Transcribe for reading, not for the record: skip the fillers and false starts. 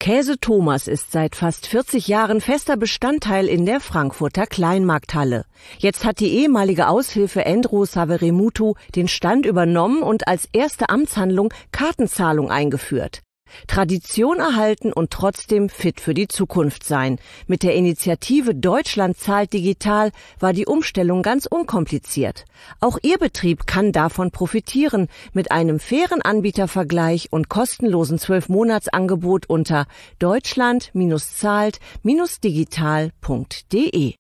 Käse Thomas ist seit fast 40 Jahren fester Bestandteil in der Frankfurter Kleinmarkthalle. Jetzt hat die ehemalige Aushilfe Endro Saveremutu den Stand übernommen und als erste Amtshandlung Kartenzahlung eingeführt. Tradition erhalten und trotzdem fit für die Zukunft sein. Mit der Initiative Deutschland zahlt digital war die Umstellung ganz unkompliziert. Auch Ihr Betrieb kann davon profitieren mit einem fairen Anbietervergleich und kostenlosen 12-Monats-Angebot unter deutschland-zahlt-digital.de.